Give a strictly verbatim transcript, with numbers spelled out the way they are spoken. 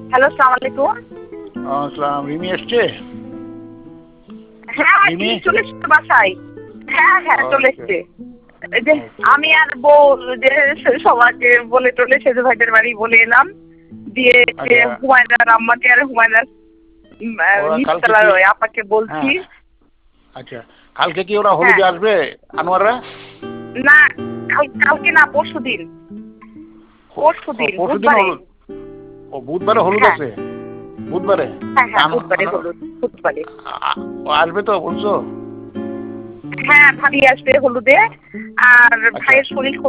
Hello, আসসালামু আলাইকুম। আসসালাম, রিমি এসছে? হ্যাঁ, রিমি? রিমি চলে এসছে বাসায়। হ্যাঁ, হ্যাঁ, চলে ওকে, এসছে। এই যে ওকে। আমি আর বউ যে সবাইকে বলে টলে সেজু ভাইদের বাড়ি বলে এলাম। দিয়ে যে আচ্ছা, হুমায়রার আম্মাকে আর হুমায়রার উম, আহ, ওরা কালকে নিচতলার কি? ওই আপাকে বলছি। হ্যাঁ, আচ্ছা। কালকে কি ওরা হ্যাঁ, হলুদে আসবে, আনোয়াররা? না, কাল কালকে না, পরশু দিন। পরশু দিন পরশু দিন বুধবারে। হলুদ? ও, বুধবারে হলুদ হ্যাঁ, আছে? বুধবারে? হ্যাঁ, হ্যাঁ, আনো- বুধবারে আনো- হলুদ, বুধবারে। আ- ও আসবে তো বলছো? হ্যাঁ, ভাবি আসবে হলুদে। আর আচ্ছা। ভাইয়ের শরীর